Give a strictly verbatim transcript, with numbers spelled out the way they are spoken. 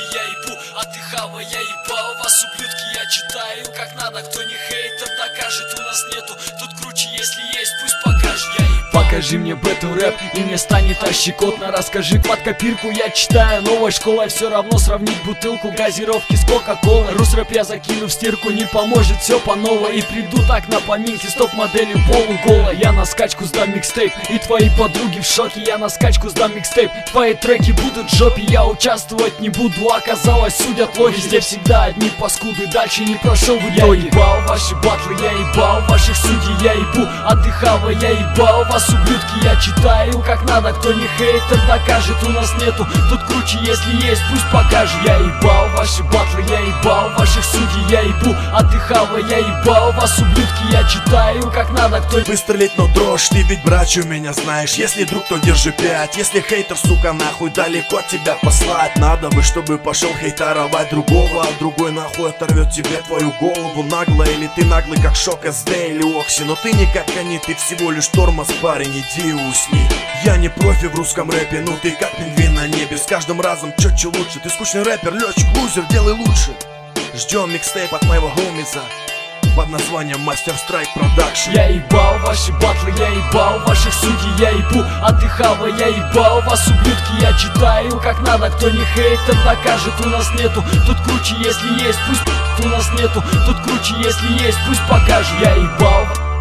я ебу, а ты хава, я ебал. Вас, ублюдки, я читаю как надо. Кто не хейтер, докажет, у нас нету. Тут круче, если есть, пусть покажет, я ебал. Покажи мне бэтл рэп, и мне станет аж щекотно. Расскажи под копирку, я читаю новой школой. Все равно сравнить бутылку газировки с кока-колой. Рус-рэп я закину в стирку, не поможет, все по новой. И приду так на поминки с топ-моделью полуголой. Я на скачку сдам микстейп, и твои подруги в шоке. Я на скачку сдам микстейп, твои треки будут в жопе. Я участвовать не буду, оказалось, судят лохи. Здесь всегда одни паскуды, дальше не прошел в итоге. Я ебал ваши батлы, я ебал ваших судей, я ебу, а ты хава, я ебал. Вас, ублюдки, я читаю как надо. Кто не хейтер, докажет, у нас нету. Тут круче, если есть, пусть покажет. Я ебал ваши батлы, я ебал ваших судей, я ебу, а ты хава, я ебал. Вас, ублюдки, я читаю как надо. Кто... Выстрелить, но дрожь, ты ведь брачу меня знаешь. Если друг, то держи пять. Если хейтер, сука, нахуй далеко тебя послать. Надо бы, чтобы пошел хейтеровать другого, а другой нахуй оторвет тебе твою голову. Нагло или ты наглый, как Шок эс дэ или Окси. Но ты не как они, ты всего лишь тормоз, парень, иди усни. Я не профи в русском рэпе, ну ты как пингвин на небе. С каждым разом чётче лучше. Ты скучный рэпер, летчик, лузер, делай лучше. Ждем микстейп от моего гомиза под названием Мастер Страйк Продакшн. Я ебал ваши батлы, я ебал ваших судей, я ебу, а ты хава, я ебал. Вас, ублюдки, я читаю как надо. Кто не хейтер, докажет, у нас нету. Тут круче, если есть, пусть у нас нету. Тут круче, если есть, пусть покажет. Я ебал.